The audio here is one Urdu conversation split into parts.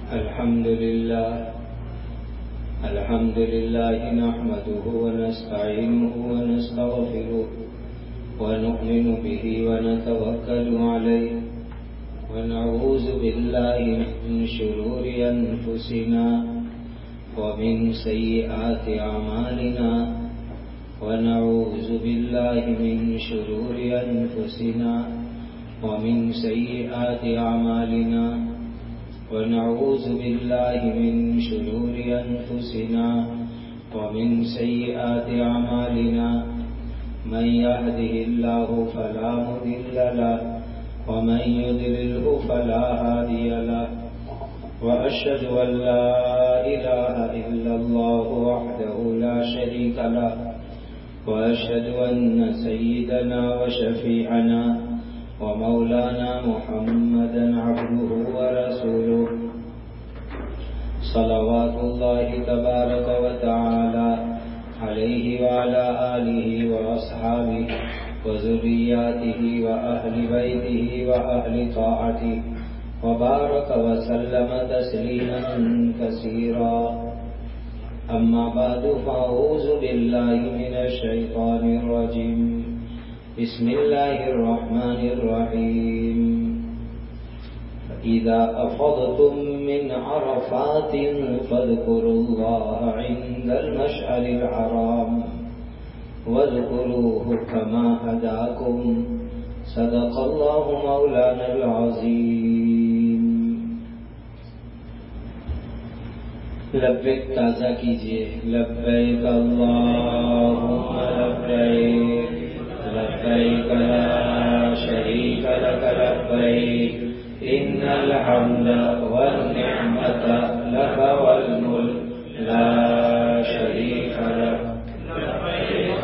الحمد لله نحمده ونستعينه ونستغفره ونؤمن به ونتوكل عليه ونعوذ بالله من شرور أنفسنا ومن سيئات أعمالنا ونعوذ بالله من شرور أنفسنا ومن سيئات أعمالنا ونعوذ بالله من شرور أنفسنا ومن سيئات أعمالنا من يهده الله فلا مضل له ومن يضلله فلا هادي له وأشهد أن لا إله إلا الله وحده لا شريك له وأشهد أن سيدنا وشفيعنا ومولانا محمدا عبده ورسوله صلوات الله تبارك وتعالى عليه وعلى آله وأصحابه وذرياته وأهل بيته وأهل طاعته وبارك وسلم تسليما كثيرا أما بعد فأعوذ بالله من الشيطان الرجيم بسم الله الرحمن الرحيم إذا أفضتم من عرفات فاذكروا الله عند المشعر الحرام واذكروه كما هداكم صدق الله مولانا العظيم. لبیک تازہ کیجئے. لبیک اللہم لبیک لبیک لا شریک لک لبیک ان الحمد والنعمت لک والملک لا شریک لک. لبیک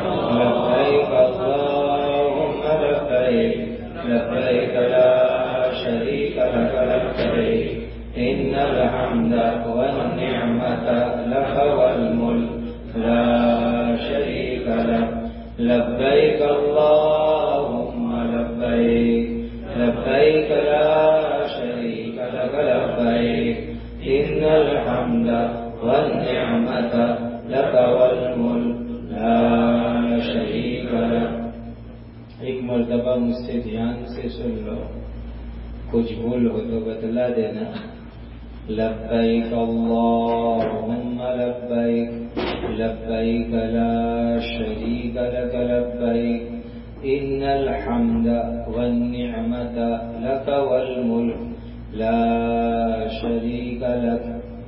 اللہم لبیک لبیک لا شریک لک لبیک ان الحمد والنعمت لک والملک لا شریک لک. لبیک اللہم لبیک لبیک لا شریک لک لبیک ان الحمد والنعمت لک والملک لا شریک لک. ایک مرتبہ مجھ سے دھیان سے سن لو، کچھ بھول ہو تو بتلا دینا. لبیک اللہم لبیک لبیک لا شریک لک لبیک ان الحمد والنعمت لک والملک لا شریک لک.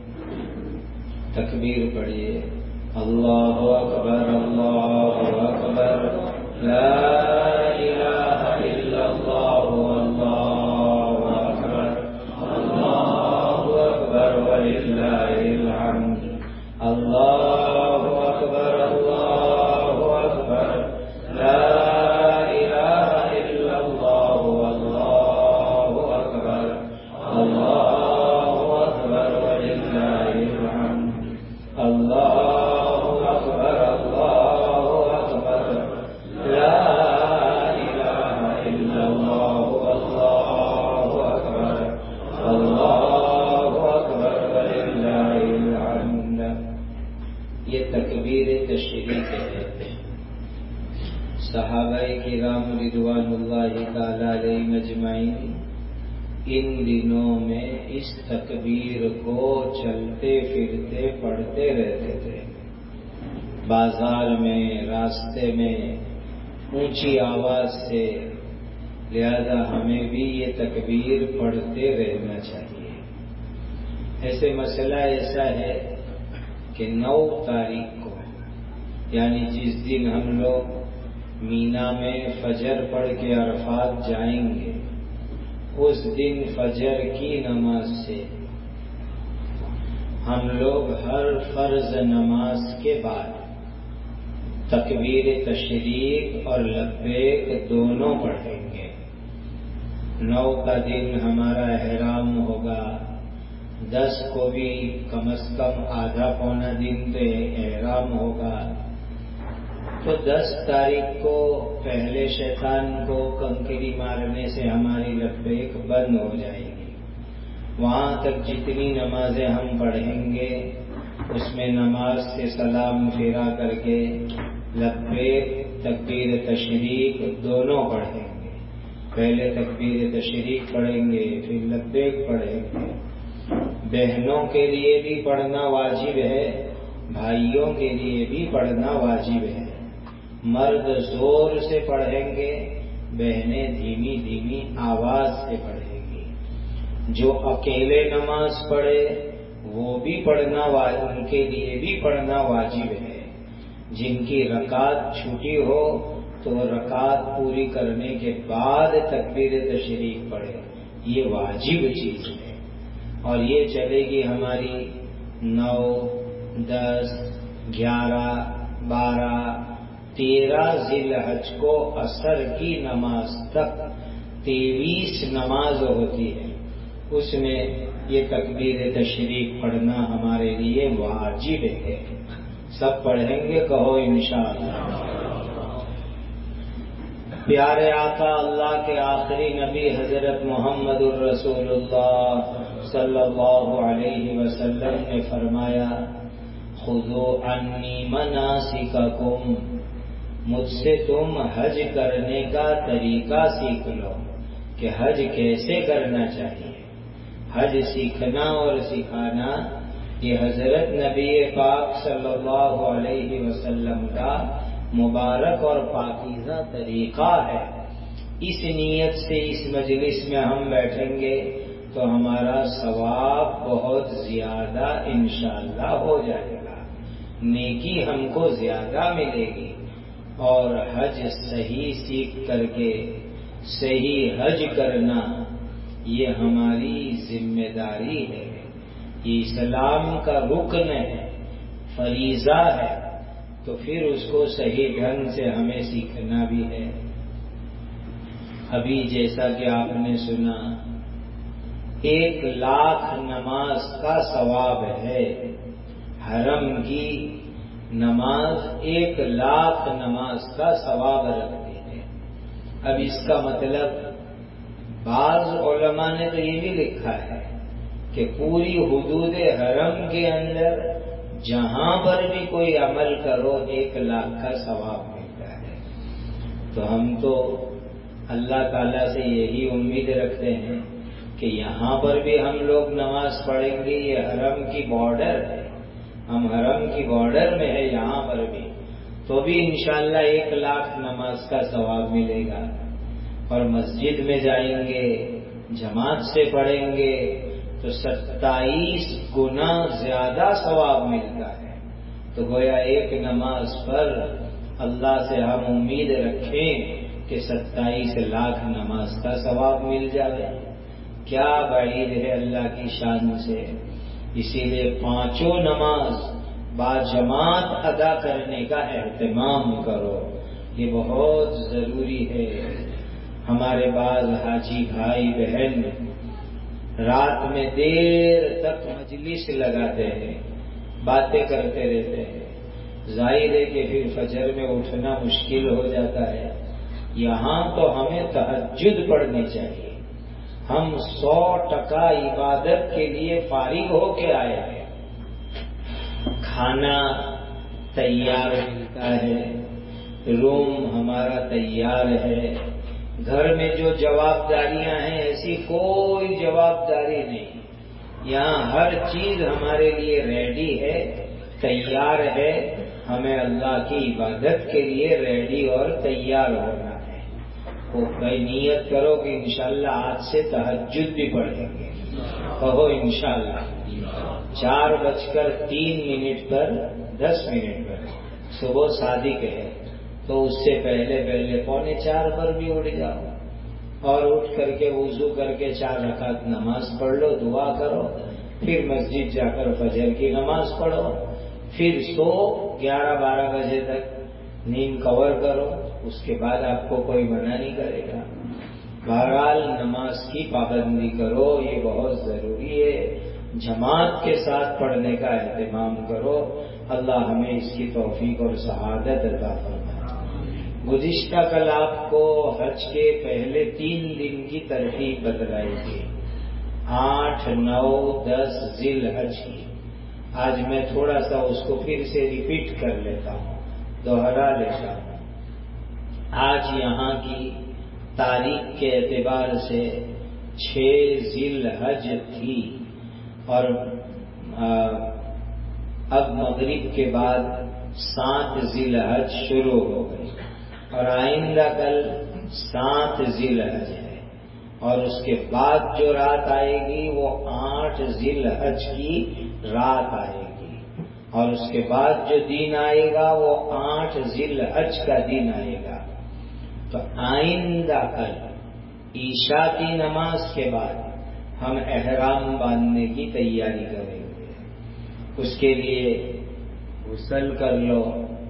تکبیر پڑھیے. اللہ اکبر اللہ اکبر لا الہ الا اللہ واللہ اکبر اللہ اکبر وللہ الحمد. اللہ اکبر اللہ اکبر لا الہ الا اللہ واللہ اکبر اللہ اکبر وللہ الحمد. اللہ اکبر اللہ اکبر لا الہ الا اللہ واللہ اکبر اللہ اکبر وللہ الحمد. یہ تکبیر تشریق ہے. صحابہ کرام رضوان اللہ تعالی علیہم اجمعین ان دنوں میں اس تکبیر کو چلتے پھرتے پڑھتے رہتے تھے. بازار میں، راستے میں، اونچی آواز سے. لہذا ہمیں بھی یہ تکبیر پڑھتے رہنا چاہیے. ایسے مسئلہ ایسا ہے کہ 9 تاریخ کو، یعنی جس دن ہم لوگ مینا میں فجر پڑھ کے عرفات جائیں گے، اس دن فجر کی نماز سے ہم لوگ ہر فرض نماز کے بعد تکبیر تشریق اور لبیک دونوں پڑھیں گے. 9 کا دن ہمارا احرام ہوگا. 10 کو بھی کم از کم آدھا پونا دن تو احرام ہوگا. تو 10 تاریخ کو پہلے شیطان کو کنکری مارنے سے ہماری لبیک بند ہو جائے گی. وہاں تک جتنی نمازیں ہم پڑھیں گے اس میں نماز سے سلام پھیرا کر کے لبیک تکبیر تشریق دونوں پڑھیں گے. پہلے تکبیر تشریق پڑھیں گے پھر لبیک پڑھیں گے. بہنوں کے لیے بھی پڑھنا واجب ہے، بھائیوں کے لیے بھی پڑھنا واجب ہے. مرد زور سے پڑھیں گے، بہنیں دھیمی دھیمی آواز سے پڑھیں گی. جو اکیلے نماز پڑھے وہ بھی پڑھنا ان کے لیے بھی پڑھنا واجب ہے. جن کی رکعت چھوٹی ہو تو وہ رکعت پوری کرنے کے بعد تکبیر تشریق پڑھے، یہ واجب چیز ہے. اور یہ چلے گی ہماری 9، 10، 11، 12، 13 ذی الحج کو عصر کی نماز تک 23 نماز ہوتی ہے. اس میں یہ تکبیر تشریق پڑھنا ہمارے لیے واجب ہے. سب پڑھیں گے، کہو انشاءاللہ. پیارے آقا اللہ کے آخری نبی حضرت محمد الرسول اللہ صلی اللہ علیہ وسلم نے فرمایا، خذوا عنی مناسککم، مجھ سے تم حج کرنے کا طریقہ سیکھ لو کہ حج کیسے کرنا چاہیے. حج سیکھنا اور سکھانا یہ حضرت نبی پاک صلی اللہ علیہ وسلم کا مبارک اور پاکیزہ طریقہ ہے. اس نیت سے اس مجلس میں ہم بیٹھیں گے تو ہمارا ثواب بہت زیادہ انشاءاللہ ہو جائے گا، نیکی ہم کو زیادہ ملے گی. اور حج صحیح سیکھ کر کے صحیح حج کرنا یہ ہماری ذمہ داری ہے. یہ اسلام کا رکن ہے، فریضہ ہے، تو پھر اس کو صحیح ڈھنگ سے ہمیں سیکھنا بھی ہے. ابھی جیسا کہ آپ نے سنا 1,00,000 نماز کا ثواب ہے. حرم کی نماز 1,00,000 نماز کا ثواب رکھتی ہے. اب اس کا مطلب بعض علماء نے تو یہ بھی لکھا ہے کہ پوری حدود حرم کے اندر جہاں پر بھی کوئی عمل کرو 1,00,000 کا ثواب ملتا ہے. تو ہم تو اللہ تعالیٰ سے یہی امید رکھتے ہیں کہ یہاں پر بھی ہم لوگ نماز پڑھیں گے. یہ حرم کی بارڈر ہے، ہم حرم کی بارڈر میں ہے، یہاں پر بھی تو بھی انشاءاللہ 1,00,000 نماز کا ثواب ملے گا. اور مسجد میں جائیں گے، جماعت سے پڑھیں گے تو 27 گنا زیادہ ثواب ملتا ہے. تو گویا ایک نماز پر اللہ سے ہم امید رکھیں کہ 27,00,000 نماز کا ثواب مل جائے. کیا بعید ہے اللہ کی شان سے. اسی لیے 5 نماز باجماعت ادا کرنے کا اہتمام کرو، یہ بہت ضروری ہے. ہمارے بعض حاجی بھائی بہن رات میں دیر تک مجلس لگاتے ہیں، باتیں کرتے رہتے ہیں. ظاہر ہے کہ پھر فجر میں اٹھنا مشکل ہو جاتا ہے. یہاں تو ہمیں تہجد پڑھنی چاہیے. ہم 100% عبادت کے لیے فارغ ہو کے آئے ہیں. کھانا تیار ملتا ہے، روم ہمارا تیار ہے. گھر میں جو جواب داریاں ہیں ایسی کوئی جواب داری نہیں. یہاں ہر چیز ہمارے لیے ریڈی ہے، تیار ہے. ہمیں اللہ کی عبادت کے لیے ریڈی اور تیار ہونا ہے. تو بھائی نیت کرو کہ انشاءاللہ آج سے تہجد بھی پڑھیں گے. کہو انشاءاللہ. 4:03 پر 10 منٹ پر صبح صادق ہے تو اس سے پہلے 3:45 پر بھی اٹھ جاؤ اور اٹھ کر کے وضو کر کے 4 رکعت نماز پڑھ لو، دعا کرو، پھر مسجد جا کر فجر کی نماز پڑھو، پھر سو 11-12 بجے تک نیند کور کرو. اس کے بعد آپ کو کوئی منع نہیں کرے گا. بہرحال نماز کی پابندی کرو، یہ بہت ضروری ہے. جماعت کے ساتھ پڑھنے کا اہتمام کرو. اللہ ہمیں اس کی توفیق اور سعادت عطا فرمائے. گزشتہ کل آپ کو حج کے پہلے 3 دن کی ترتیب بتلائی تھی. 8, 9, 10 ذی الحج کی. آج میں تھوڑا سا اس کو پھر سے ریپیٹ کر لیتا ہوں، دوہرا لیتا ہوں. آج یہاں کی تاریخ کے اعتبار سے 6 ذی الحج تھی، اور اب مغرب کے بعد 7 ذی الحج شروع ہو گئی، اور آئندہ کل 7 ذی الحج ہے، اور اس کے بعد جو رات آئے گی وہ 8 ذی الحج کی رات آئے گی، اور اس کے بعد جو دن آئے گا وہ 8 ذی الحج کا دن آئے گا. تو آئندہ کل عشاء کی نماز کے بعد ہم احرام باندھنے کی تیاری کریں گے. اس کے لیے غسل کر لو،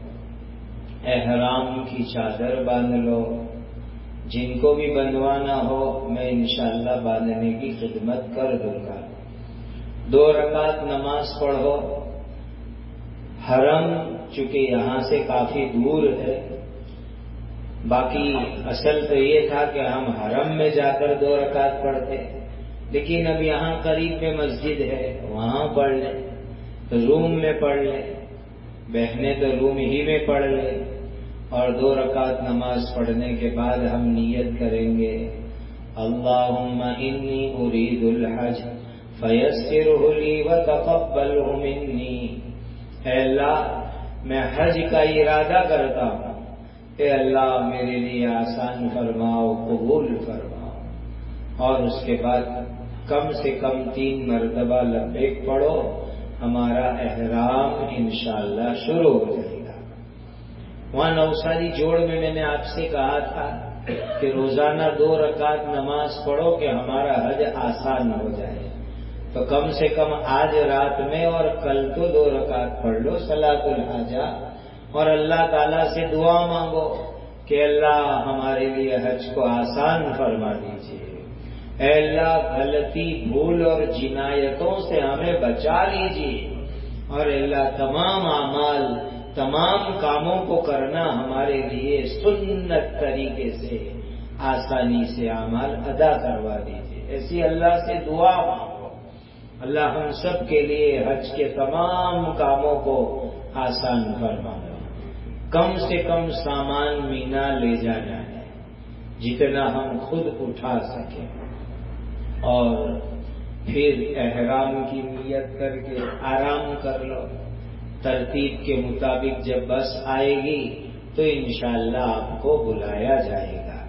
احرام کی چادر باندھ لو. جن کو بھی بندھوانا ہو میں انشاءاللہ باندھنے کی خدمت کر دوں گا. 2 رکعت نماز پڑھو. حرم چونکہ یہاں سے کافی دور ہے، باقی اصل تو یہ تھا کہ ہم حرم میں جا کر 2 رکعت پڑھتے، لیکن اب یہاں قریب میں مسجد ہے، وہاں پڑھ لیں. روم میں پڑھ لیں، بہنیں تو روم ہی میں پڑھ لیں، اور 2 رکعت نماز پڑھنے کے بعد ہم نیت کریں گے اللہم انی ارید الحج فیسرہ لی وتقبلہ منی. اے اللہ میں حج کا ارادہ کرتا ہوں، اے اللہ میرے لیے آسان فرماؤ، قبول فرماؤ. اور اس کے بعد کم سے کم 3 مرتبہ لبیک پڑھو، ہمارا احرام انشاءاللہ شروع ہو جائے گا. وہاں نوساری جوڑ میں نے آپ سے کہا تھا کہ روزانہ 2 رکعت نماز پڑھو کہ ہمارا حج آسان ہو جائے. تو کم سے کم آج رات میں اور کل تو 2 رکعت پڑھ لو صلاۃ الحاجہ، اور اللہ تعالیٰ سے دعا مانگو کہ اللہ ہمارے لیے حج کو آسان فرما دیجیے. اے اللہ غلطی، بھول اور جنایتوں سے ہمیں بچا لیجیے، اور اللہ تمام اعمال، تمام کاموں کو کرنا ہمارے لیے سنت طریقے سے آسانی سے اعمال ادا کروا دیجیے. ایسی اللہ سے دعا مانگو. اللہ ہم سب کے لیے حج کے تمام کاموں کو آسان فرما دے. کم سے کم سامان مینا لے جانا ہے جتنا ہم خود اٹھا سکیں، اور پھر احرام کی نیت کر کے آرام کر لو. ترتیب کے مطابق جب بس آئے گی تو انشاءاللہ آپ کو بلایا جائے گا.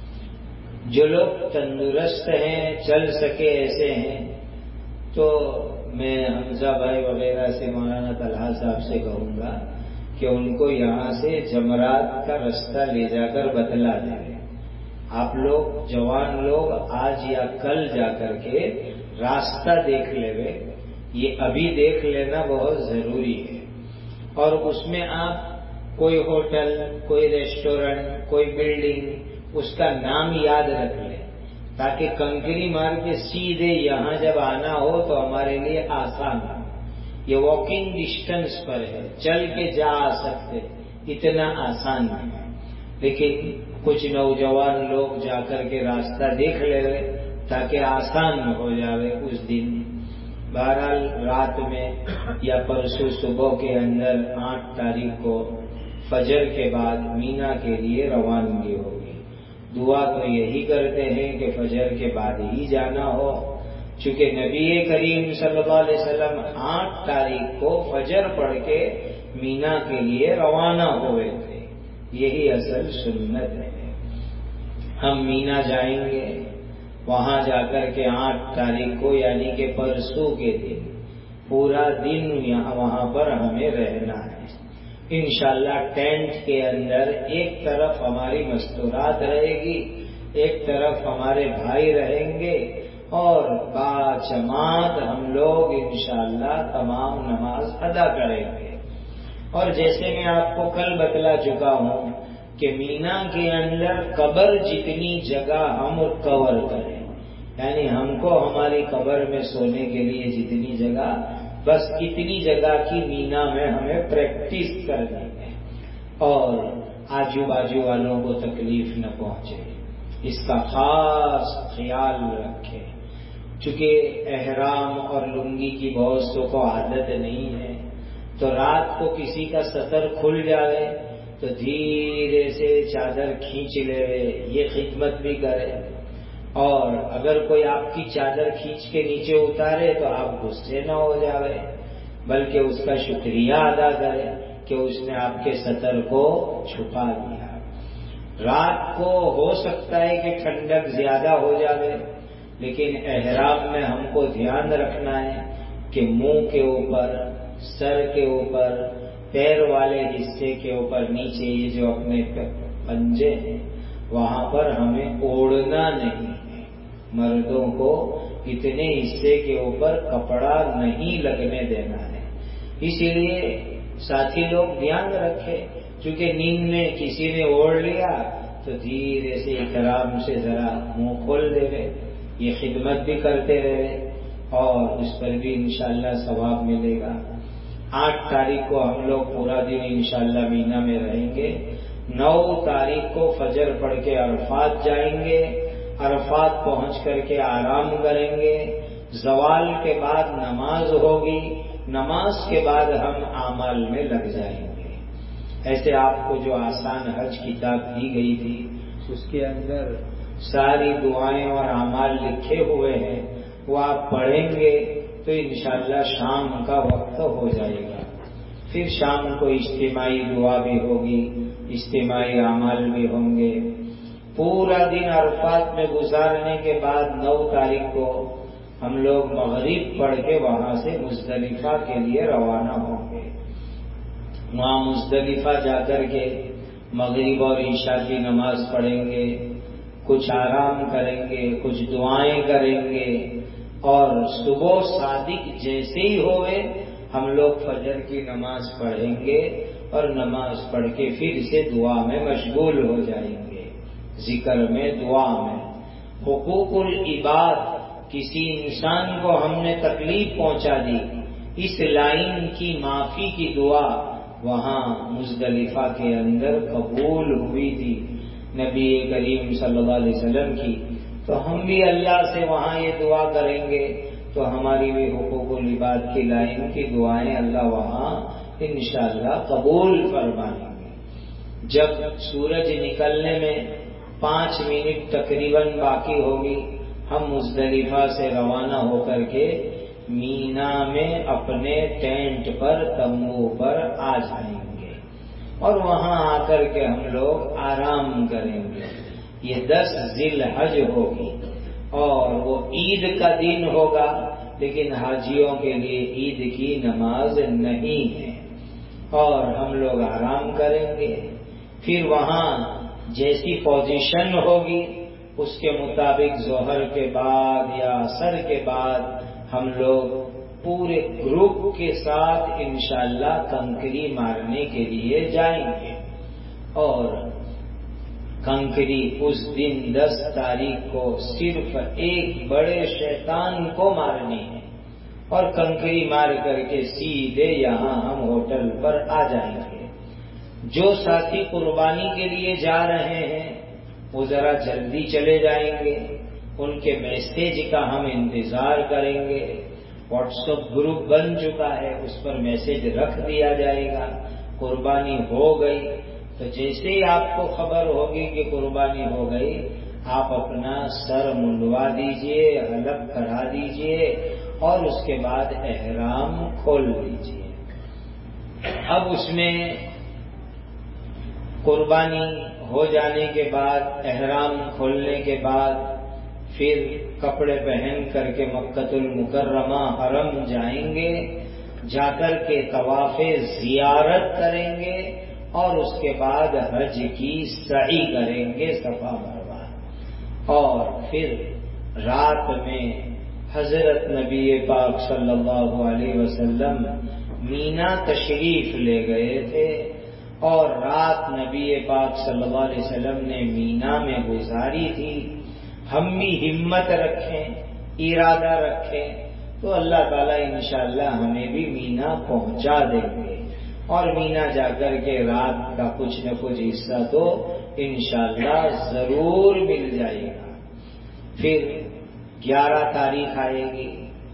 جو لوگ تندرست ہیں، چل سکے ایسے ہیں، تو میں حمزہ بھائی وغیرہ سے، مولانا طلحہ صاحب سے کہوں گا کہ ان کو یہاں سے جمرات کا رستہ لے جا کر بتلا دیں. آپ لوگ جوان لوگ آج یا کل جا کر کے راستہ دیکھ لے، یہ ابھی دیکھ لینا بہت ضروری ہے. اور اس میں آپ کوئی ہوٹل، کوئی ریسٹورنٹ، کوئی بلڈنگ، اس کا نام یاد رکھ لیں تاکہ کنکری مار کے سیدھے یہاں جب آنا ہو تو ہمارے لیے آسان ہو. یہ واکنگ ڈسٹنس پر ہے، چل کے جا سکتے، اتنا آسان ہے. لیکن کچھ نوجوان لوگ جا کر کے راستہ دیکھ لے تاکہ آسان ہو جاوے اس دن. بہرحال رات میں یا پرسوں صبح کے اندر 8 تاریخ کو فجر کے بعد مینا کے لیے روانگی ہوگی. دعا تو یہی کرتے ہیں کہ فجر کے بعد ہی جانا ہو، چونکہ نبی کریم صلی اللہ علیہ وسلم 8 تاریخ کو فجر پڑھ کے مینا کے لیے روانہ ہوئے تھے. یہی اصل سنت ہے. ہم مینا جائیں گے، وہاں جا کر کے 8 تاریخ کو یعنی کہ پرسوں کے دن پورا دن وہاں پر ہمیں رہنا ہے. انشاءاللہ ٹینٹ کے اندر ایک طرف ہماری مستورات رہے گی، ایک طرف ہمارے بھائی رہیں گے، اور باجماعت ہم لوگ انشاءاللہ تمام نماز ادا کریں گے. اور جیسے میں آپ کو کل بتلا چکا ہوں کہ مینا کے اندر قبر جتنی جگہ ہم کور کریں، یعنی ہم کو ہماری قبر میں سونے کے لیے جتنی جگہ، بس اتنی جگہ کی مینا میں ہمیں پریکٹس کرنی ہے، اور آجو باجو والوں کو تکلیف نہ پہنچے، اس کا خاص خیال رکھیں. چونکہ احرام اور لنگی کی بہت سو کو عادت نہیں ہے، تو رات کو کسی کا سطر کھل جائے تو دھیرے سے چادر کھینچ لے، یہ خدمت بھی کرے، اور اگر کوئی آپ کی چادر کھینچ کے نیچے اتارے تو آپ غصے نہ ہو جاوے، بلکہ اس کا شکریہ ادا کرے کہ اس نے آپ کے سطر کو چھپا دیا۔ رات کو ہو سکتا ہے کہ ٹھنڈک زیادہ ہو جائے، لیکن احرام میں ہم کو دھیان رکھنا ہے کہ منہ کے اوپر، سر کے اوپر، پیر والے حصے کے اوپر نیچے یہ جو اپنے پنجے ہیں وہاں پر ہمیں اوڑھنا نہیں ہے۔ مردوں کو اتنے حصے کے اوپر کپڑا نہیں لگنے دینا ہے۔ اسی لیے ساتھی لوگ دھیان رکھے، چونکہ نیند میں کسی نے اوڑھ لیا تو دھیرے سے احترام سے ذرا منہ کھول دے گئے، یہ خدمت بھی کرتے رہے اور اس پر بھی انشاءاللہ ثواب ملے گا۔ 8 تاریخ کو ہم لوگ پورا دن انشاءاللہ مینا میں رہیں گے۔ 9 تاریخ کو فجر پڑھ کے عرفات جائیں گے، عرفات پہنچ کر کے آرام کریں گے، زوال کے بعد نماز ہوگی، نماز کے بعد ہم اعمال میں لگ جائیں گے۔ ایسے آپ کو جو آسان حج کتاب دی گئی تھی اس کے اندر ساری دعائیں اور اعمال لکھے ہوئے ہیں، وہ آپ پڑھیں گے تو انشاءاللہ شام کا وقت ہو جائے گا۔ پھر شام کو اجتماعی دعا بھی ہوگی، اجتماعی اعمال بھی ہوں گے۔ پورا دن عرفات میں گزارنے کے بعد 9 تاریخ کو ہم لوگ مغرب پڑھ کے وہاں سے مزدلفہ کے لیے روانہ ہوں گے۔ وہاں مزدلفہ جا کر کے مغرب اور عشاء کی نماز پڑھیں گے، کچھ آرام کریں گے، کچھ دعائیں کریں گے، اور صبح صادق جیسے ہی ہوئے ہم لوگ فجر کی نماز پڑھیں گے اور نماز پڑھ کے پھر سے دعا میں مشغول ہو جائیں گے، ذکر میں، دعا میں۔ حقوق العباد، کسی انسان کو ہم نے تکلیف پہنچا دی، اس لائن کی معافی کی دعا وہاں مزدلفہ کے اندر قبول ہوئی تھی نبی کریم صلی اللہ علیہ وسلم کی، تو ہم بھی اللہ سے وہاں یہ دعا کریں گے تو ہماری بھی حقوق العباد کی لائن کی دعائیں اللہ وہاں انشاءاللہ قبول فرمائیں گے۔ جب سورج نکلنے میں 5 منٹ تقریباً باقی ہوگی، ہم مزدلفہ سے روانہ ہو کر کے مینا میں اپنے ٹینٹ پر، تمبو پر آ جائیں گے اور وہاں آ کر کے ہم لوگ آرام کریں گے۔ یہ 10 ذی الحج ہوگی اور وہ عید کا دن ہوگا، لیکن حاجیوں کے لیے عید کی نماز نہیں ہے، اور ہم لوگ آرام کریں گے۔ پھر وہاں جیسی پوزیشن ہوگی اس کے مطابق ظہر کے بعد یا عصر کے بعد ہم لوگ پورے گروپ کے ساتھ انشاءاللہ کنکری مارنے کے لیے جائیں گے، اور کنکری اس دن 10 تاریخ کو صرف ایک بڑے شیطان کو مارنی ہے، اور کنکری مار کر کے سیدھے یہاں ہم ہوٹل پر آ جائیں گے۔ جو ساتھی قربانی کے لیے جا رہے ہیں وہ ذرا جلدی چلے جائیں گے، ان کے میسیج کا ہم انتظار کریں گے۔ واٹس ایپ گروپ بن چکا ہے، اس پر میسیج رکھ دیا جائے گا۔ قربانی ہو گئی تو جیسے ہی آپ کو خبر ہوگی کہ قربانی ہو گئی، آپ اپنا سر منڈوا دیجئے، حلق کرا دیجئے اور اس کے بعد احرام کھول دیجئے۔ اب اس میں قربانی ہو جانے کے بعد، احرام کھولنے کے بعد، پھر کپڑے پہن کر کے مکۃ المکرمہ حرم جائیں گے، جا کر کے طواف زیارت کریں گے اور اس کے بعد حج کی سعی کریں گے صفا مروہ، اور پھر رات میں حضرت نبی پاک صلی اللہ علیہ وسلم مینا تشریف لے گئے تھے، اور رات نبی پاک صلی اللہ علیہ وسلم نے مینا میں گزاری تھی۔ ہم بھی ہمت رکھیں، ارادہ رکھیں تو اللہ تعالیٰ انشاءاللہ ہمیں بھی مینا پہنچا دیں گے، اور مینا جا کر کے رات کا کچھ نہ کچھ حصہ تو انشاءاللہ ضرور مل جائے گا۔ پھر 11 تاریخ آئے گی،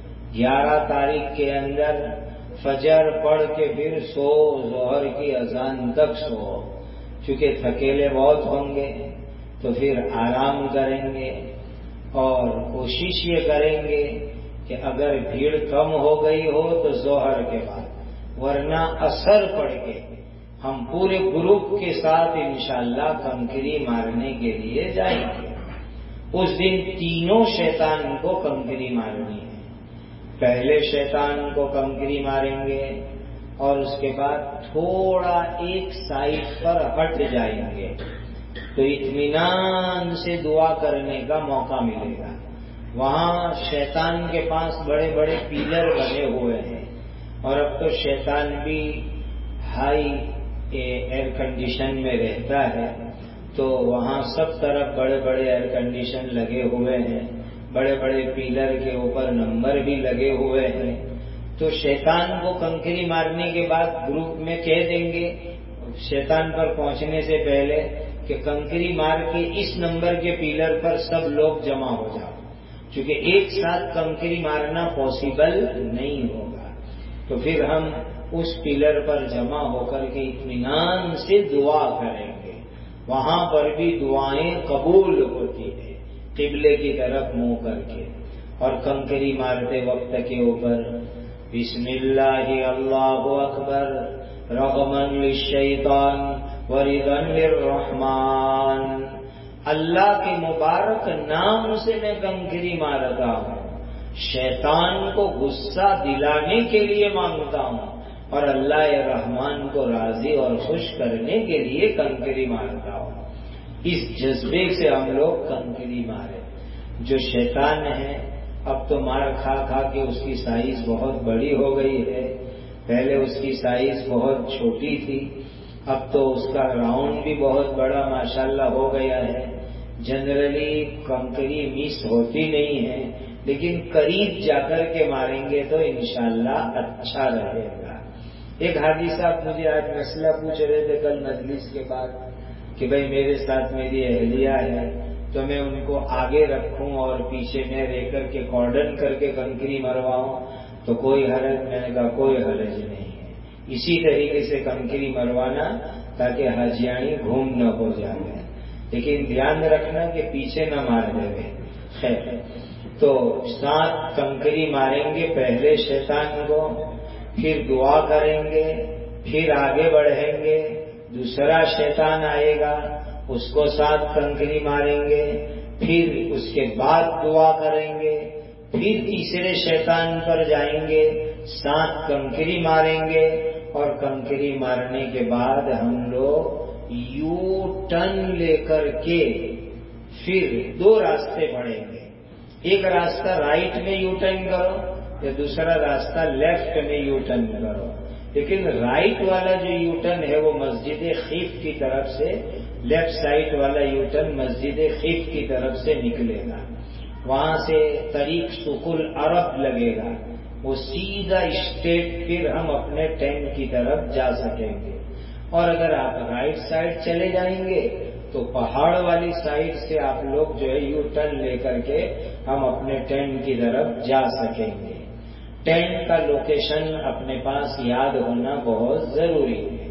11 تاریخ کے اندر فجر پڑھ کے پھر سو، ظہر کی اذان تک سو، چونکہ تھکیلے بہت ہوں گے تو پھر آرام کریں گے، اور کوشش یہ کریں گے کہ اگر بھیڑ کم ہو گئی ہو تو ظہر کے بعد، ورنہ عصر پڑھ کے ہم پورے گروپ کے ساتھ انشاءاللہ کنکری مارنے کے لیے جائیں گے۔ اس دن تینوں شیطان کو کنکری مارنی ہے، پہلے شیطان کو کنکری ماریں گے اور اس کے بعد تھوڑا ایک سائڈ پر ہٹ جائیں گے تو اطمینان سے دعا کرنے کا موقع ملے گا۔ وہاں شیطان کے پاس بڑے بڑے پیلر بنے ہوئے ہیں، اور اب تو شیطان بھی ہائی ایئر کنڈیشن میں رہتا ہے، تو وہاں سب طرف بڑے بڑے ایئر کنڈیشن لگے ہوئے ہیں، بڑے بڑے پیلر کے اوپر نمبر بھی لگے ہوئے ہیں۔ تو شیطان کو کنکری مارنے کے بعد گروپ میں کہہ دیں گے شیطان پر پہنچنے سے پہلے کہ کنکری مار کے اس نمبر کے پیلر پر سب لوگ جمع ہو جاؤ، چونکہ ایک ساتھ کنکری مارنا پاسبل نہیں ہوگا۔ تو پھر ہم اس پیلر پر جمع ہو کر کے اطمینان سے دعا کریں گے، وہاں پر بھی دعائیں قبول ہوتی ہیں قبلے کی طرف منہ کر کے، اور کنکری مارتے وقت کے اوپر بسم اللہ اللہ اکبر رغمن للشیطان ورضا للرحمن، اللہ کے مبارک نام سے میں کنکری مارتا ہوں، شیطان کو غصہ دلانے کے لیے مانگتا ہوں، اور اللہ رحمان کو راضی اور خوش کرنے کے لیے کنکری مارتا ہوں۔ اس جذبے سے ہم لوگ کنکری مارے۔ جو شیطان ہے اب تو مار کھا کھا کے اس کی سائز بہت بڑی ہو گئی ہے، پہلے اس کی سائز بہت چھوٹی تھی، اب تو اس کا راؤنڈ بھی بہت بڑا ماشاءاللہ ہو گیا ہے۔ جنرلی کنکری مس ہوتی نہیں ہے، لیکن قریب جا کر کے ماریں گے تو انشاءاللہ اچھا رہے گا۔ ایک حاجی صاحب مجھے آج مسئلہ پوچھ رہے تھے کل مجلس کے بعد کہ بھئی میرے ساتھ میری اہلیہ ہے تو میں ان کو آگے رکھوں اور پیچھے میں رہ کر کے کارڈن کر کے کنکری مرواؤں تو کوئی حرج؟ میں نے کہا کوئی حرج نہیں ہے، اسی طریقے سے کنکری مروانا تاکہ حاجیانی گھوم نہ ہو جائے، لیکن دھیان رکھنا کہ پیچھے نہ مار دے۔ خیر، تو ساتھ کنکری ماریں گے پہلے شیطان کو، پھر دعا کریں گے، پھر آگے بڑھیں گے، دوسرا شیطان آئے گا اس کو ساتھ کنکری ماریں گے، پھر اس کے بعد دعا کریں گے، پھر تیسرے شیطان پر جائیں گے، ساتھ کنکری ماریں گے، اور کنکری مارنے کے بعد ہم لوگ یو ٹرن لے کر کے پھر 2 راستے پڑیں گے، ایک راستہ رائٹ میں یو ٹرن کرو یا دوسرا راستہ لیفٹ میں یو ٹرن کرو، لیکن رائٹ والا جو یو ٹرن ہے وہ مسجد خیف کی طرف سے، لیفٹ سائڈ والا یو ٹرن مسجد خیف کی طرف سے نکلے گا، وہاں سے طریق سوق العرب لگے گا، وہ سیدھا اسٹریٹ پھر ہم اپنے ٹینٹ کی طرف جا سکیں گے۔ اور اگر آپ رائٹ سائڈ چلے جائیں گے تو پہاڑ والی سائڈ سے آپ لوگ جو ہے یو ٹرن لے کر کے ہم اپنے ٹینٹ کی طرف جا سکیں گے۔ ٹینٹ کا لوکیشن اپنے پاس یاد ہونا بہت ضروری ہے۔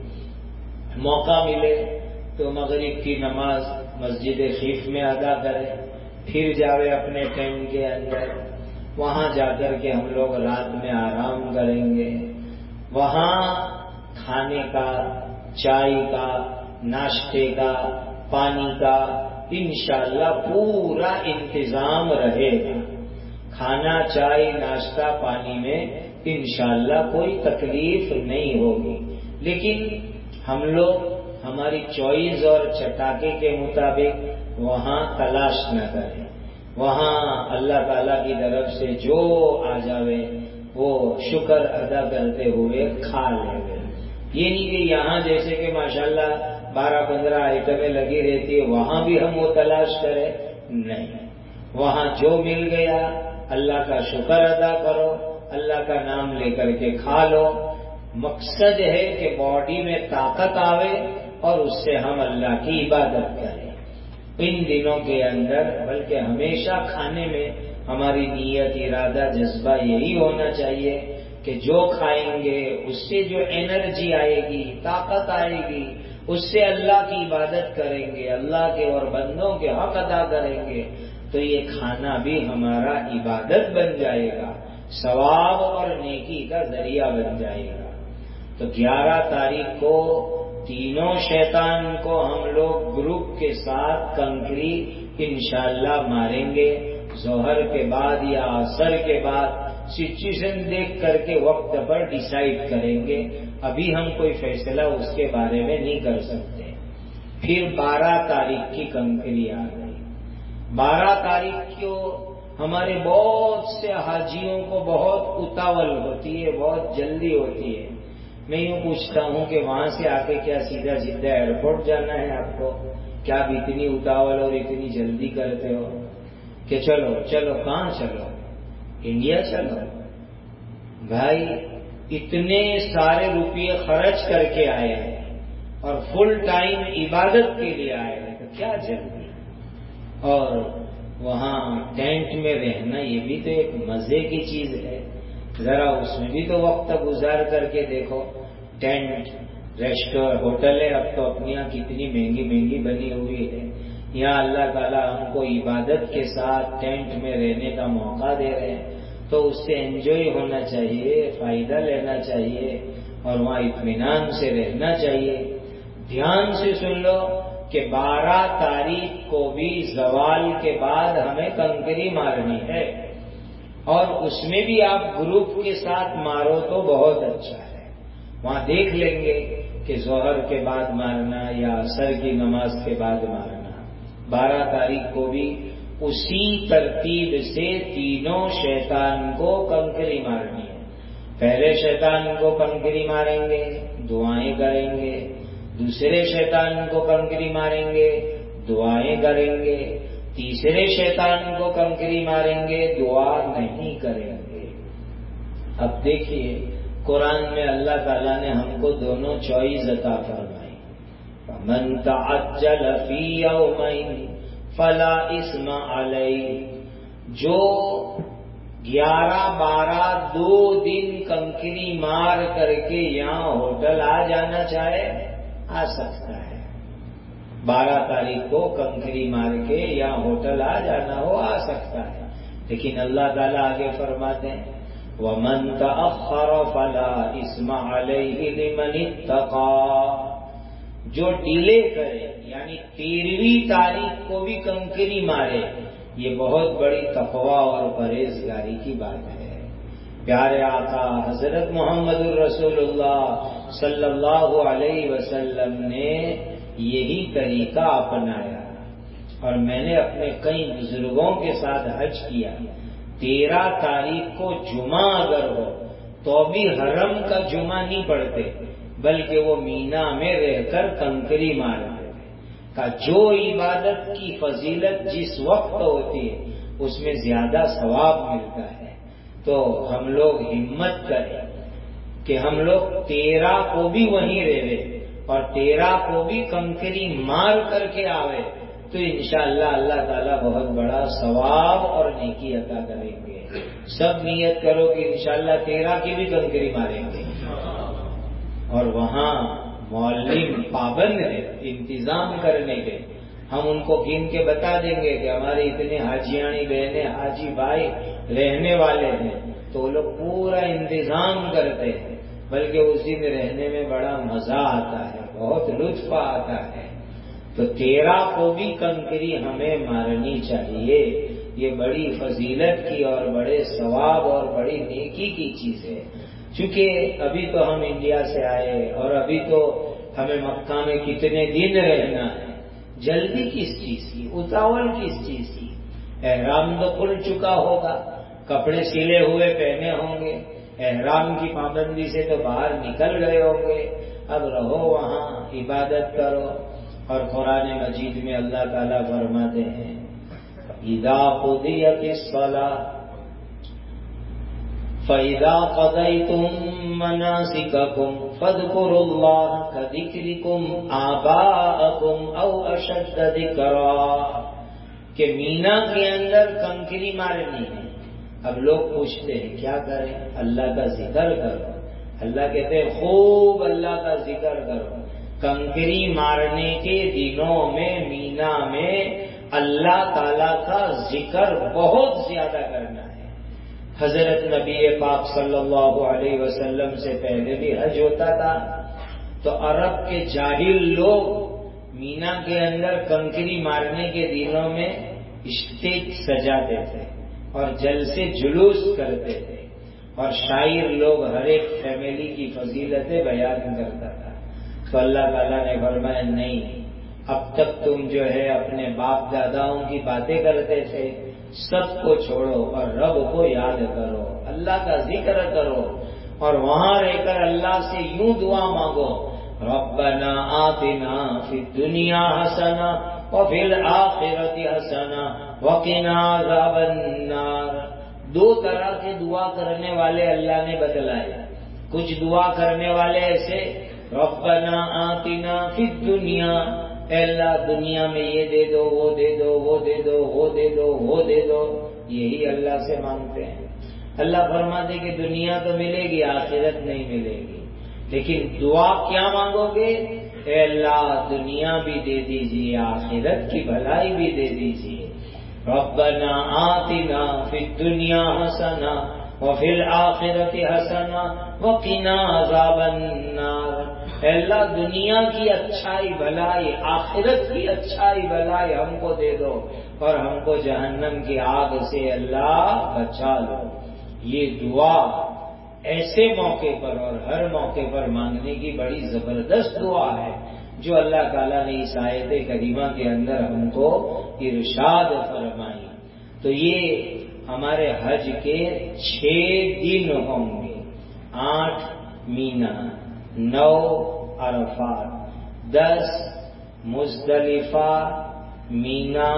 موقع ملے تو مغرب کی نماز مسجد خیف میں ادا کرے، پھر جاوے اپنے ٹینٹ کے اندر، وہاں جا کر کے ہم لوگ رات میں آرام کریں گے، وہاں کھانے کا، چائے کا، ناشتے کا، پانی کا انشاءاللہ پورا انتظام رہے گا۔ کھانا، چائے، ناشتہ، پانی میں انشاءاللہ کوئی تکلیف نہیں ہوگی، لیکن ہم لوگ ہماری چوائس اور چٹاکے کے مطابق وہاں تلاش نہ کریں، وہاں اللہ تعالیٰ کی طرف سے جو آ جاوے وہ شکر ادا کرتے ہوئے کھا لیں گے۔ یہ نہیں کہ یہاں جیسے کہ ماشاءاللہ 12-15 آئٹمیں لگی رہتی ہے وہاں بھی ہم وہ تلاش کریں، نہیں، وہاں جو مل گیا اللہ کا شکر ادا کرو، اللہ کا نام لے کر کے کھا لو۔ مقصد ہے کہ باڈی میں طاقت آوے اور اس سے ہم اللہ کی عبادت کریں۔ ان دنوں کے اندر بلکہ ہمیشہ کھانے میں ہماری نیت، ارادہ، جذبہ یہی ہونا چاہیے کہ جو کھائیں گے اس سے جو انرجی آئے گی، طاقت آئے گی، اس سے اللہ کی عبادت کریں گے، اللہ کے اور بندوں کے حق ادا کریں گے، تو یہ کھانا بھی ہمارا عبادت بن جائے گا، ثواب اور نیکی کا ذریعہ بن جائے گا۔ تو 11 تاریخ کو تینوں شیطان کو ہم لوگ گروپ کے ساتھ کنکری انشاءاللہ ماریں گے، ظہر کے بعد یا عصر کے بعد سچویشن دیکھ کر کے وقت پر ڈیسائیڈ کریں گے، ابھی ہم کوئی فیصلہ اس کے بارے میں نہیں کر سکتے۔ پھر 12 تاریخ کی کنکری آ گئی۔ 12 تاریخ کو ہمارے بہت سے حاجیوں کو بہت اتاول ہوتی ہے، بہت جلدی ہوتی ہے۔ میں یوں پوچھتا ہوں کہ وہاں سے آ کے کیا سیدھا سیدھا ایئرپورٹ جانا ہے آپ کو؟ کیا آپ اتنی اتاول اور اتنی جلدی کرتے ہو کہ چلو چلو کہاں چلو؟ انڈیا چلو؟ بھائی اتنے سارے روپے خرچ کر کے آئے ہیں اور فل ٹائم عبادت کے لیے آئے ہیں، تو کیا جلدی؟ اور وہاں ٹینٹ میں رہنا یہ بھی تو ایک مزے کی چیز ہے، ذرا اس میں بھی تو وقت گزار کر کے دیکھو۔ ٹینٹ، ریسٹورینٹ، ہوٹل ہے اب تو اپنی یہاں کتنی مہنگی مہنگی بنی ہوئی ہے، یہاں اللہ تعالیٰ ہم کو عبادت کے ساتھ ٹینٹ میں رہنے کا موقع دے رہے ہیں، تو اس سے انجوائے ہونا چاہیے، فائدہ لینا چاہیے اور وہاں اطمینان سے رہنا چاہیے۔ دھیان سے سن لو کہ 12 تاریخ کو بھی زوال کے بعد ہمیں کنکری مارنی ہے، اور اس میں بھی آپ گروپ کے ساتھ مارو تو بہت اچھا ہے۔ وہاں دیکھ لیں گے کہ ظہر کے بعد مارنا یا عصر کی نماز کے بعد مارنا۔ 12 تاریخ کو بھی اسی ترتیب سے تینوں شیطان کو کنکری مارنی ہے۔ پہلے شیطان کو کنکری ماریں گے، دعائیں کریں گے، دوسرے شیطان کو کنکری ماریں گے، دعائیں کریں گے، تیسرے شیطان کو کنکری ماریں گے، دعا نہیں کریں گے۔ اب دیکھیے قرآن میں اللہ تعالیٰ نے ہم کو دونوں چوائس عطا فرمائی۔ فَمَن تَعَجَّلَ فِي يَوْمَيْنِ فَلَا إِثْمَ عَلَيْهِ، جو 11-12 2 دن کنکری مار کر کے یہاں ہوٹل آ جانا چاہے آ سکتا ہے۔ 12 تاریخ کو کنکری مار کے یہاں ہوٹل آ جانا ہو آ سکتا ہے، لیکن اللہ تعالیٰ آگے فرماتے ہیں وَمَن تَأَخَّرَ فَلَا إِثْمَ عَلَيْهِ لِمَنِ اتَّقَىٰ، جو ڈیلے کرے یعنی 13ویں تاریخ کو بھی کنکری مارے، یہ بہت بڑی تقویٰ اور پرہیزگاری کی بات ہے۔ پیارے آقا حضرت محمد الرسول اللہ صلی اللہ علیہ وسلم نے یہی طریقہ اپنایا، اور میں نے اپنے کئی بزرگوں کے ساتھ حج کیا۔ 13 تاریخ کو جمعہ اگر ہو تو بھی حرم کا جمعہ نہیں پڑھتے، بلکہ وہ مینا میں رہ کر کنکری مارتے تھے۔ کہ جو عبادت کی فضیلت جس وقت ہوتی ہے اس میں زیادہ ثواب ملتا ہے، تو ہم لوگ ہمت کریں کہ ہم لوگ 13 کو بھی وہیں رہے اور 13 کو بھی کنکری مار کر کے آوے، تو انشاءاللہ اللہ تعالیٰ بہت بڑا ثواب اور نیکی عطا کریں گے۔ سب نیت کرو کہ انشاءاللہ 13 کی بھی کنکری ماریں گے، اور وہاں معلم پابند ہے انتظام کرنے کے، ہم ان کو گن کے بتا دیں گے کہ ہمارے اتنے حاجیانی بہنیں حاجی بھائی رہنے والے ہیں، تو وہ لوگ پورا انتظام کرتے ہیں، بلکہ اس دن رہنے میں بڑا مزہ آتا ہے، بہت لطف آتا ہے۔ تو 13 کو بھی کنکری ہمیں مارنی چاہیے، یہ بڑی فضیلت کی اور بڑے ثواب اور بڑی نیکی کی چیز ہے۔ چونکہ ابھی تو ہم انڈیا سے آئے اور ابھی تو ہمیں مکہ میں کتنے دن رہنا ہے، جلدی کس چیز کی، اتاول کس چیز کی؟ احرام تو کھل چکا ہوگا، کپڑے سلے ہوئے پہنے ہوں گے، احرام کی پابندی سے تو باہر نکل گئے ہوں گے، اب رہو وہاں عبادت کرو۔ اور قرآن مجید میں اللہ تعالیٰ فرماتے ہیں اذا قضیت الصلاۃ فاذا قضیتم مناسککم فاذکروا اللہ کذکرکم آباءکم او اشد ذکرا، کہ مینا کے اندر کنکری مارنی ہے. اب لوگ پوچھتے ہیں کیا کریں؟ اللہ کا ذکر کرو. اللہ کہتے ہیں خوب اللہ کا ذکر کرو. کنکری مارنے کے دنوں میں مینا میں اللہ تعالی کا ذکر بہت زیادہ کرنا ہے. حضرت نبی پاک صلی اللہ علیہ وسلم سے پہلے بھی حج ہوتا تھا تو عرب کے جاہل لوگ مینا کے اندر کنکری مارنے کے دنوں میں اسٹیج سجاتے تھے اور جلسے جلوس کرتے تھے اور شاعر لوگ ہر ایک فیملی کی فضیلتیں بیان کرتا تھا. تو اللہ تعالیٰ نے فرمایا نہیں، اب تک تم جو ہے اپنے باپ داداؤں کی باتیں کرتے تھے، سب کو چھوڑو اور رب کو یاد کرو، اللہ کا ذکر کرو اور وہاں رہ کر اللہ سے یوں دعا مانگو ربنا آتنا فی الدنیا حسنہ وفی الآخرۃ حسنہ وقنا عذاب النار. 2 طرح کے دعا کرنے والے اللہ نے بتلائے. کچھ دعا کرنے والے ایسے ربنا آتنا فی الدنیا، اے اللہ دنیا میں یہ دے دو، وہ دے دو، وہ دے دو، وہ دے دو، وہ دے دو، یہی اللہ سے مانگتے ہیں. اللہ فرماتے کہ دنیا تو ملے گی، آخرت نہیں ملے گی. لیکن دعا کیا مانگو گے؟ اے اللہ دنیا بھی دے دیجیے، آخرت کی بھلائی بھی دے دیجیے. ربنا آتنا فی الدنیا حسنہ وفی الآخرۃ حسنہ وقنا عذاب النار. اے اللہ دنیا کی اچھائی بھلائی، آخرت کی اچھائی بھلائی ہم کو دے دو اور ہم کو جہنم کی آگ سے اللہ بچا لو. یہ دعا ایسے موقع پر اور ہر موقع پر مانگنے کی بڑی زبردست دعا ہے جو اللہ تعالیٰ نے اس آیت کریمہ کے اندر ہم کو ارشاد فرمائی. تو یہ ہمارے حج کے 6 دن ہوں گے. 8 مینا، 9 عرفات، 10 مزدلفہ، مینا،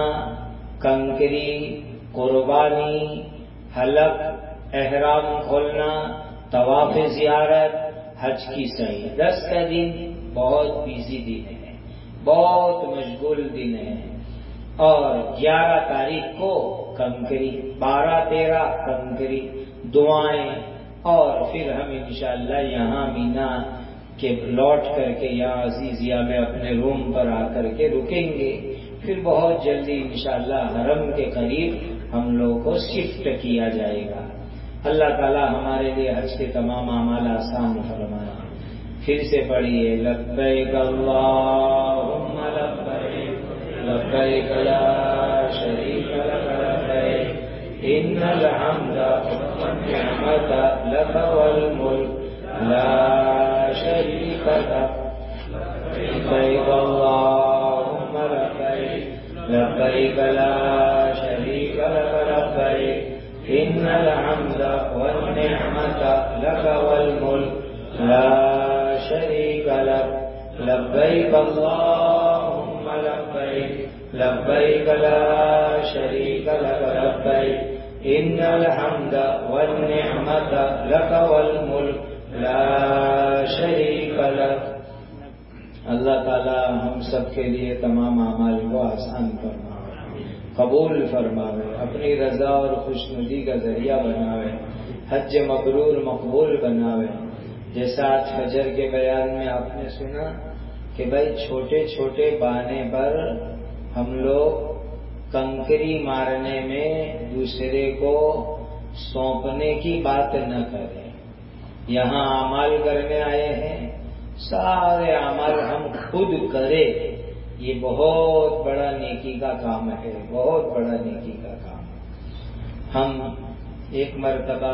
کنکری، قربانی، حلق، احرام کھولنا، طواف زیارت، حج کی سعی. 10 کا دن بہت بیزی دن ہے، بہت مشغول دن ہے. اور 11 تاریخ کو کنکری، 12، 13 کنکری، دعائیں، اور پھر ہم انشاءاللہ یہاں مینا کے لوٹ کر کے یہاں عزیزیہ میں اپنے روم پر آ کر کے رکیں گے. پھر بہت جلدی انشاءاللہ حرم کے قریب ہم لوگوں کو شفٹ کیا جائے گا. اللہ تعالی ہمارے لیے حج کے تمام اعمال آسان فرمائے. پھر سے پڑھیے لبیک اللہم لبیک لبیک لا شریک لک لبیک ان الحمد والنعمت لک والملک لا شریک لک لبیک اللہم لبیک لبیک لا شریک لک لبیک ان الحمد والنعمت لک والملک لا شریک لک لبیک اللہم لبیک لبیک لا شریک لک لبیک ان الحمد والنعمت لک والملک لا شریک لک. اللہ تعالی ہم سب کے لیے تمام اعمال کو آسان فرمائے، قبول فرماوے، اپنی رضا اور خوشنودی کا ذریعہ بناوے، حج مبرور مقبول بناوے. جیسا آج فجر کے بیان میں آپ نے سنا کہ بھائی چھوٹے چھوٹے بہانے پر ہم لوگ کنکری مارنے میں دوسرے کو سونپنے کی بات نہ کریں. یہاں اعمال کرنے آئے ہیں، سارے اعمال ہم خود کریں. یہ بہت بڑا نیکی کا کام ہے، بہت بڑا نیکی کا کام ہے. ہم ایک مرتبہ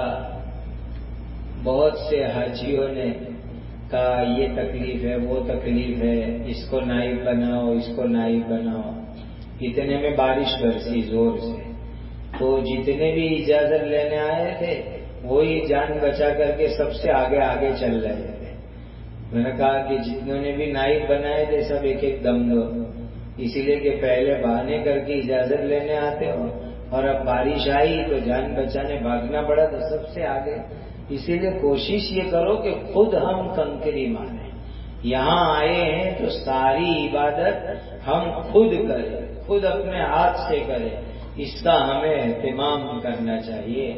بہت سے حاجیوں نے کہا یہ تکلیف ہے، وہ تکلیف ہے، اس کو نائب بناؤ، اس کو نائب بناؤ. اتنے میں بارش برسی زور سے، تو جتنے بھی اجازت لینے آئے تھے وہی جان بچا کر کے سب سے آگے آگے چل رہے تھے. میں نے کہا کہ جتنوں نے بھی نائب بنائے تھے سب ایک ایک دم دو، اسی لیے کہ پہلے بہانے کر کے اجازت لینے آتے ہو اور اب بارش آئی تو جان بچانے بھاگنا پڑا تو سب سے آگے. اسی لیے کوشش یہ کرو کہ خود ہم کنکری ماریں. یہاں آئے ہیں تو ساری عبادت ہم خود کریں، خود اپنے ہاتھ سے کرے، اس کا ہمیں اہتمام کرنا چاہیے۔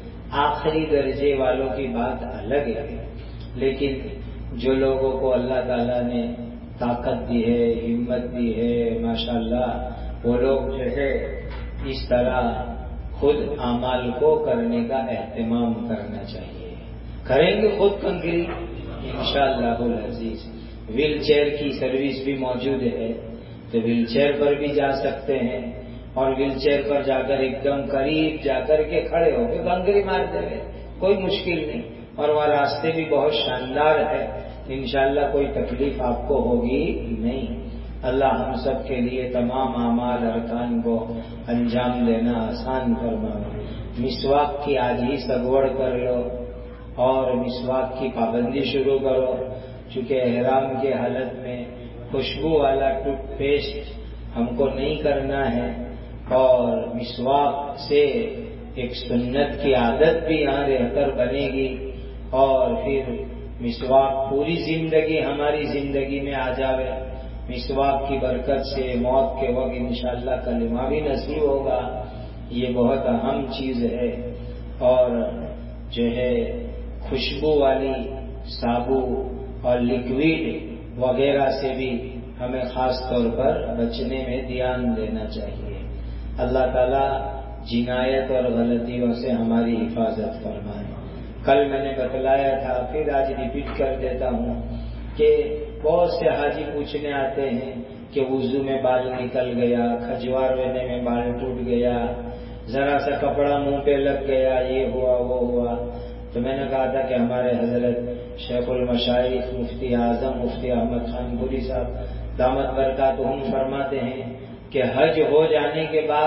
آخری درجے والوں کی بات الگ ہے، لیکن جو لوگوں کو اللہ تعالیٰ نے طاقت دی ہے، ہمت دی ہے، ماشاءاللہ، وہ لوگ جو ہے اس طرح خود اعمال کو کرنے کا اہتمام کرنا چاہیے۔ کریں گے خود کنکری انشاءاللہ العزیز۔ ویل چیئر کی سروس بھی موجود ہے، تو ویل چیئر پر بھی جا سکتے ہیں، اور ویل چیئر پر جا کر ایک دم قریب جا کر کے کھڑے ہو کے کنکری مار دے گے، کوئی مشکل نہیں، اور وہ راستے بھی بہت شاندار ہے، انشاءاللہ کوئی تکلیف آپ کو ہوگی نہیں۔ اللہ ہم سب کے لیے تمام اعمال ارکان کو انجام دینا آسان فرمائے۔ مسواک کی آج ہی سگوڑ کر لو اور مسواک کی پابندی شروع کرو، چونکہ احرام کے حالت میں خوشبو والا ٹوتھ پیسٹ ہم کو نہیں کرنا ہے، اور مسواک سے ایک سنت کی عادت بھی یہاں رہ کر بنے گی، اور پھر مسواک پوری زندگی ہماری زندگی میں آ جاوے۔ مسواک کی برکت سے موت کے وقت انشاءاللہ کلمہ بھی نصیب ہوگا، یہ بہت اہم چیز ہے۔ اور جو ہے خوشبو والی صابو اور لیکوڈ وغیرہ سے بھی ہمیں خاص طور پر بچنے میں دھیان دینا چاہیے۔ اللہ تعالیٰ جنایت اور غلطیوں سے ہماری حفاظت فرمائے۔ کل میں نے بتلایا تھا، پھر آج ریپیٹ کر دیتا ہوں کہ بہت سے حاجی پوچھنے آتے ہیں کہ وضو میں بال نکل گیا، کھجوار لینے میں بال ٹوٹ گیا، ذرا سا کپڑا منہ پہ لگ گیا، یہ ہوا وہ ہوا۔ تو میں نے کہا تھا کہ ہمارے حضرت شیخ المشائخ مفتی اعظم مفتی احمد خان پوری صاحب دامت برکاتہم فرماتے ہیں کہ حج ہو جانے کے بعد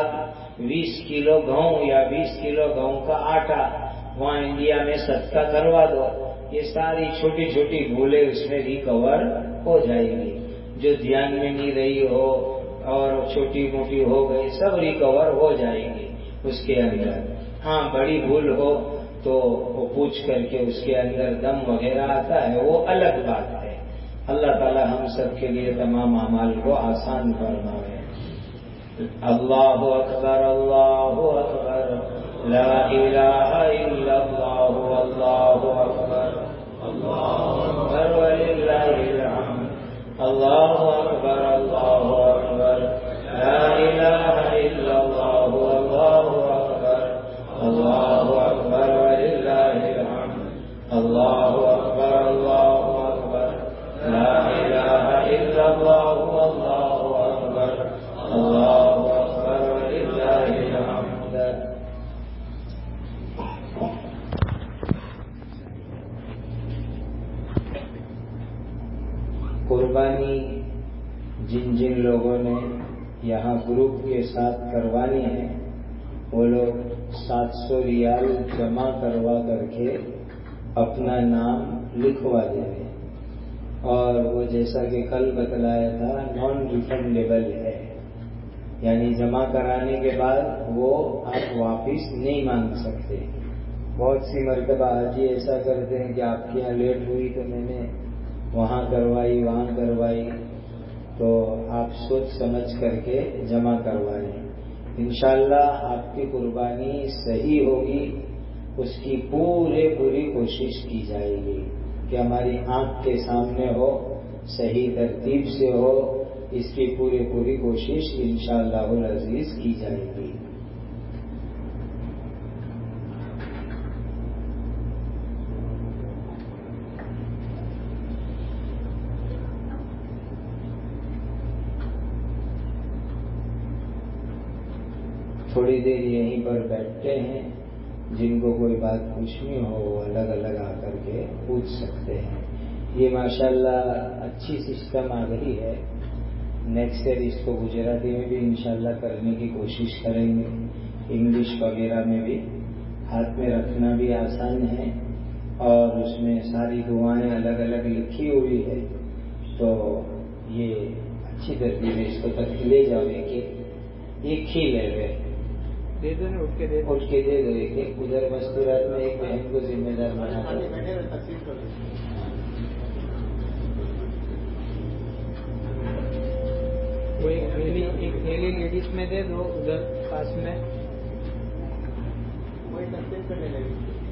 20 کلو گیہوں یا 20 کلو گیہوں کا آٹا وہاں انڈیا میں صدقہ کروا دو، یہ ساری چھوٹی چھوٹی بھولیں اس میں ریکور ہو جائے گی، جو دھیان میں نہیں رہی ہو اور چھوٹی موٹی ہو گئی سب ریکور ہو جائے گی اس کے اندر۔ ہاں بڑی بھول ہو تو وہ پوچھ کر کے اس کے اندر دم وغیرہ آتا ہے، وہ الگ بات ہے۔ اللہ تعالی ہم سب کے لیے تمام اعمال کو آسان فرمائے۔ اللہ اکبر اللہ اکبر لا الہ الا اللہ اللہ اکبر اللہ اکبر وللہ الحمد اللہ اکبر لا الہ الا اللہ اللہ اکبر اللہ اکبر وللہ الحمد اللہ اکبر لا الہ الا اللہ اللہ اکبر اللہ اکبر وللہ الحمد۔ قربانی جن جن لوگوں نے یہاں گروپ کے ساتھ کروانی ہے وہ لوگ 700 ریال جمع کروا کر کے اپنا نام لکھوا دیں، اور وہ جیسا کہ کل بتلایا تھا نان ریفنڈیبل ہے، یعنی جمع کرانے کے بعد وہ آپ واپس نہیں مانگ سکتے۔ بہت سی مرتبہ حاجی ایسا کرتے ہیں کہ آپ کے یہاں لیٹ ہوئی تو میں نے وہاں کروائی وہاں کروائی، تو آپ سوچ سمجھ کر کے جمع کروائیں۔ انشاءاللہ آپ کی قربانی صحیح ہوگی، اس کی پوری کوشش کی جائے گی کہ ہماری آنکھ کے سامنے ہو، صحیح ترتیب سے ہو، اس کی پوری کوشش انشاءاللہ العزیز کی جائے گی۔ تھوڑی دیر یہیں پر بیٹھتے ہیں، جن کو کوئی بات پوچھنی ہو وہ الگ الگ آ کر کے پوچھ سکتے ہیں۔ یہ ماشاءاللہ اچھی سسٹم آ گئی ہے، نیکسٹ ایئر اس کو گجراتی میں بھی انشاءاللہ کرنے کی کوشش کریں گے، انگلش وغیرہ میں بھی۔ ہاتھ میں رکھنا بھی آسان ہے اور اس میں ساری دعائیں الگ الگ لکھی ہوئی ہے، تو یہ اچھی ترتیب ہے، اس کو تک لے جاؤ، ایک ہی لے گئے دے دو نا، اٹھ کے دے دو ایک ادھر مستورات میں ایک بہن کو ذمہ دار بنا دو۔ وہ ایک تھیلی لیڈیز میں دے دو ادھر پاس میں وہی تقسیم کرنے لگے.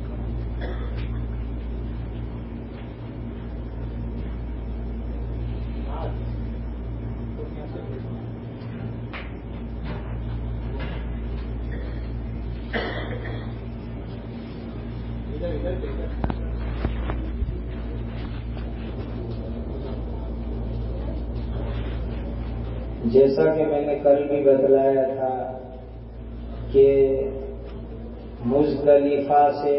جیسا کہ میں نے کل بھی بتلایا تھا کہ مزدلفہ سے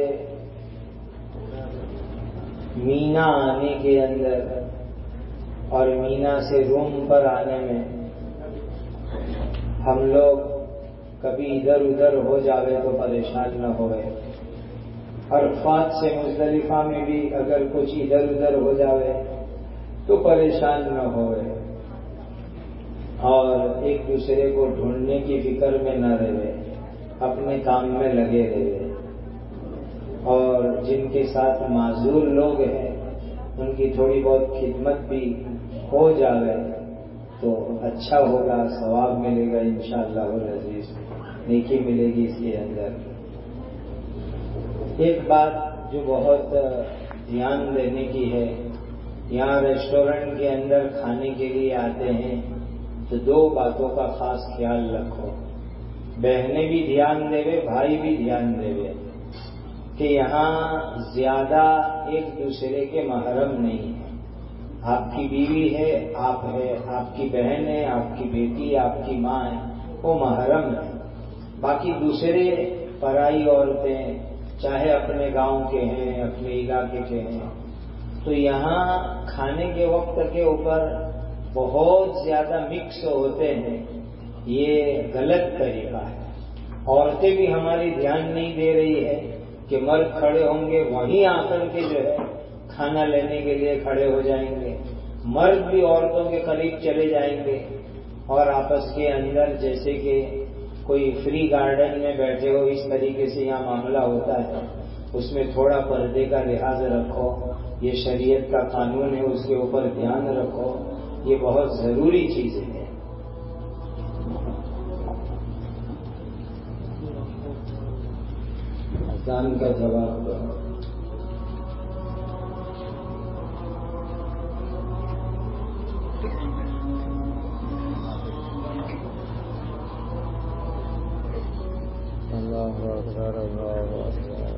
مینا آنے کے اندر اور مینا سے روم پر آنے میں ہم لوگ کبھی ادھر ادھر ہو جاوے تو پریشان نہ ہوئے. عرفات سے مزدلفہ میں بھی اگر کچھ ادھر ادھر ہو جاوے تو پریشان نہ ہوئے اور ایک دوسرے کو ڈھونڈنے کی فکر میں نہ رہے, اپنے کام میں لگے رہے. اور جن کے ساتھ معذور لوگ ہیں ان کی تھوڑی بہت خدمت بھی ہو جاوے تو اچھا ہوگا, ثواب ملے گا انشاءاللہ العزیز, نیکی ملے گی اس کے اندر. ایک بات جو بہت دھیان دینے کی ہے, یہاں ریسٹورنٹ کے اندر کھانے کے لیے آتے ہیں تو دو باتوں کا خاص خیال رکھو. بہنیں بھی دھیان دیوے, بھائی بھی دھیان دیوے کہ یہاں زیادہ ایک دوسرے کے محرم نہیں ہیں. آپ کی بیوی ہے, آپ ہے, آپ کی بہن ہے, آپ کی بیٹی, آپ کی ماں ہے, وہ محرم ہے. باقی دوسرے پرائی عورتیں چاہے اپنے گاؤں کے ہیں, اپنے علاقے کے ہیں, تو یہاں کھانے کے وقت کے اوپر بہت زیادہ مکس ہوتے ہیں. یہ غلط طریقہ ہے. عورتیں بھی ہماری دھیان نہیں دے رہی ہے کہ مرد کھڑے ہوں گے وہیں آ کر کے جو ہے کھانا لینے کے لیے کھڑے ہو جائیں گے, مرد بھی عورتوں کے قریب چلے جائیں گے اور آپس کے اندر جیسے کہ کوئی فری گارڈن میں بیٹھے ہو اس طریقے سے یہاں معاملہ ہوتا ہے. اس میں تھوڑا پردے کا لحاظ رکھو, یہ شریعت کا قانون ہے, اس کے اوپر دھیان رکھو, یہ بہت ضروری چیز ہے. اذان کا جواب دو. اللہ اکبر, اللہ اکبر.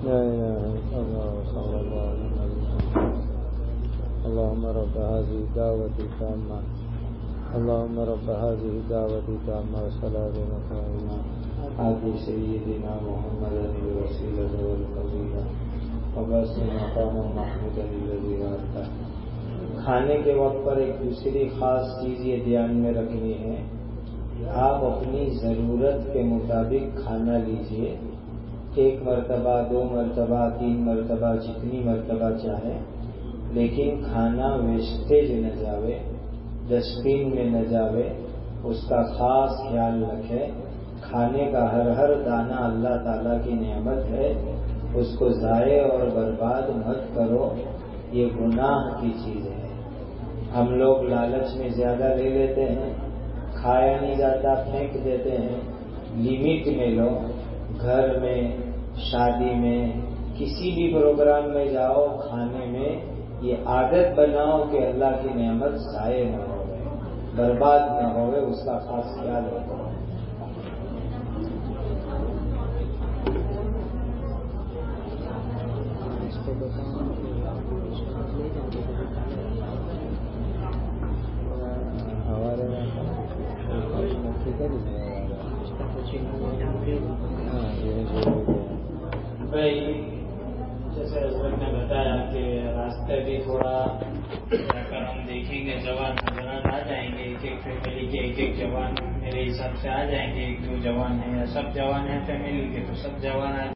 لا إله إلا الله صلى الله عليه وسلم. اللهم رب هذه الدعوة التامة اللهم رب هذه الدعوة التامة والصلاة والسلام على سيدنا محمد الوسيلة والفضيلة وبعث مقام محمود الذي وعدته. کھانے کے وقت پر ایک دوسری خاص چیز یہ دھیان میں رکھنی ہے، آپ اپنی ضرورت کے مطابق کھانا لیجئے، 1 مرتبہ 2 مرتبہ 3 مرتبہ جتنی مرتبہ چاہے، لیکن کھانا ویسٹیج نہ جاوے، ڈسٹ بین میں نہ جاوے، اس کا خاص خیال رکھے. کھانے کا ہر دانہ اللہ تعالیٰ کی نعمت ہے، اس کو ضائع اور برباد مت کرو، یہ گناہ کی چیز ہے. ہم لوگ لالچ میں زیادہ لے لیتے ہیں، کھایا نہیں جاتا پھینک دیتے ہیں. لمٹ میں لو. گھر میں، شادی میں، کسی بھی پروگرام میں جاؤ، کھانے میں یہ عادت بناؤ کہ اللہ کی نعمت ضائع نہ ہوئے، برباد نہ ہوئے، اس کا خاص خیال رکھو. بھائی جیسے حضرت نے بتایا کہ راستے بھی تھوڑا اگر ہم دیکھیں گے جوان حضرات آ جائیں گے، ایک فیملی کے ایک جوان میرے حساب سے آ جائیں گے، 1 2 جوان ہیں یا سب جوان ہیں فیملی کے تو سب جوان